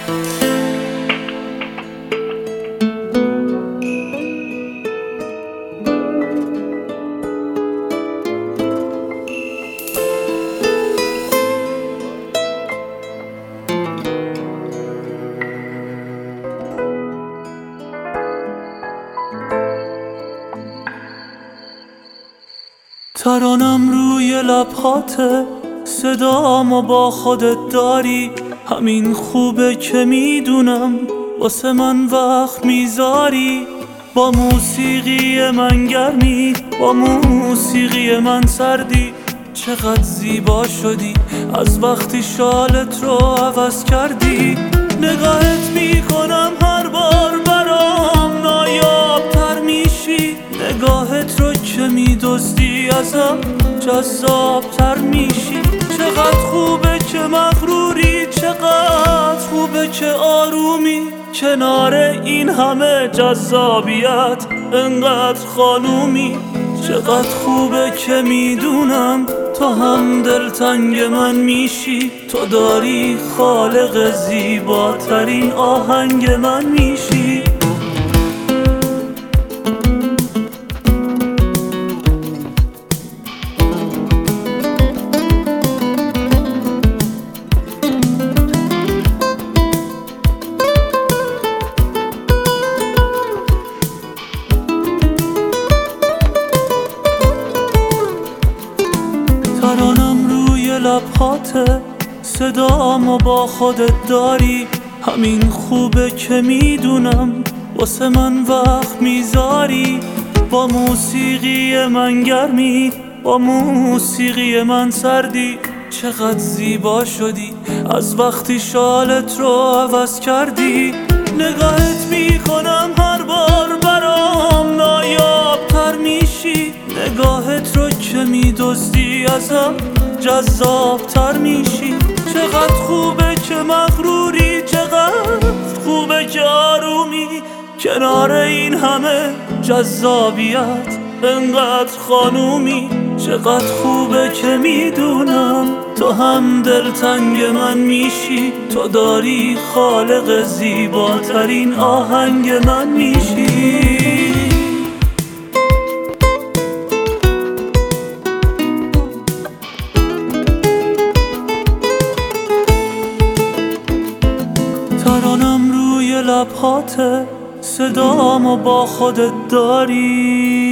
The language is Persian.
ترانم روی لبهاته، صدامو با خودت داری. همین خوبه که میدونم واسه من وقت میذاری. با موسیقی من گرمی، با موسیقی من سردی. چقدر زیبا شدی از وقتی شالت رو عوض کردی. نگاهت میکنم هر بار برام نایاب‌تر میشی. نگاهت رو که میدزدی ازم جذاب‌تر میشی. چقدر خوبه که مغروری، چقدر خوبه که آرومی. کنار این همه جذابیت انقدر خانومی. چقدر خوبه که میدونم تو هم دلتنگ من میشی. تو داری خالق زیباترین آهنگ من میشی. ترانم روی لبهاته، صدامو با خودت داری. همین خوبه که میدونم واسه من وقت میذاری. با موسیقی من گرمی، با موسیقی من سردی. چقدر زیبا شدی از وقتی شالت رو عوض کردی. نگاهت میکنم هر بار برام نایاب‌تر میشی. نگاهت رو که میدزدی ازم جذاب‌تر میشی. چقدر خوبه که مغروری، چقدر خوبه که آرومی. کنار این همه جذابیت انقدر خانومی. چقدر خوبه که میدونم تو هم دلتنگ من میشی. تو داری خالق زیباترین آهنگ من میشی. ترانم روی لبهاته، صدامو با خودت داری.